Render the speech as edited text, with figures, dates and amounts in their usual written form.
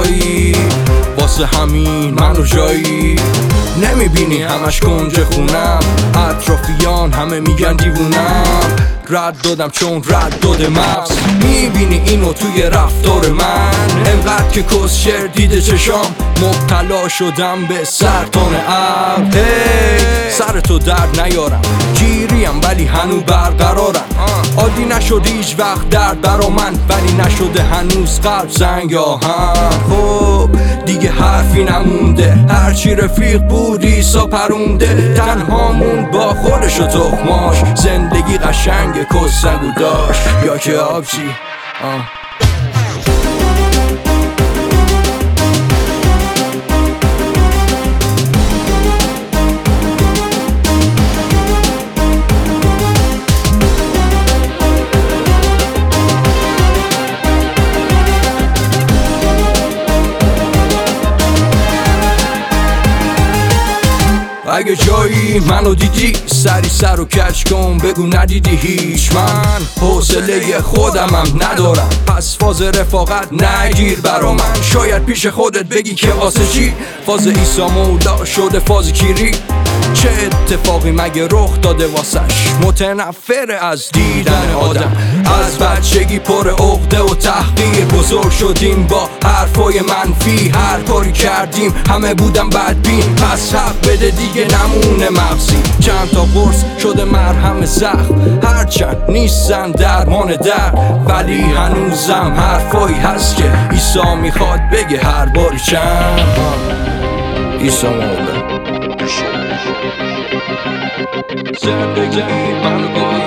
هوایی، واسه همین منو جایی نمیبینی همش کنج خونم، اطرافیان همه میگن دیوونم، رد دادم چون رد داده مغز. میبینی اینو توی رفتار من، انقدر که کسشر دیده چشام، مبتلا شدم به سرطان عقل. سرتو درد نیارم، گیریم ولی هنو برقرارم، عادی نشد هیچ وقت درد برا من، ولی نشده هنوز قلب زنگ آهن. خب دیگه حرفی نمونده، هرچی رفیق بود ایسا پرونده، تنهامون با خودش و تخماش، زندگی قشنگ کسنگو داشت یا که آبجی. اگه جایی منو دیدی سری سر و کج کن، بگو ندیدی هیچ. من حوصله خودمم ندارم، پس فاز رفاقت نگیر برا من. شاید پیش خودت بگی که واسه چی فاز عیسی مولا شده فاز کیری، چه اتفاقی مگه رخ داده واسش. متنفر از دیدن آدم، از بچگی پر عقده و تحقیر، بزرگ شدیم با حرفای منفی، هر کاری کردیم همه بودن بدبین، پس حق بده دیگه نمونه مغزی. چند تا قرص شده مرهم زخم، هرچند نیستن درمان درد، ولی هنوزم حرفایی هست که عیسی میخواد بگه هر باری چند. عیسی مولا زندگی منو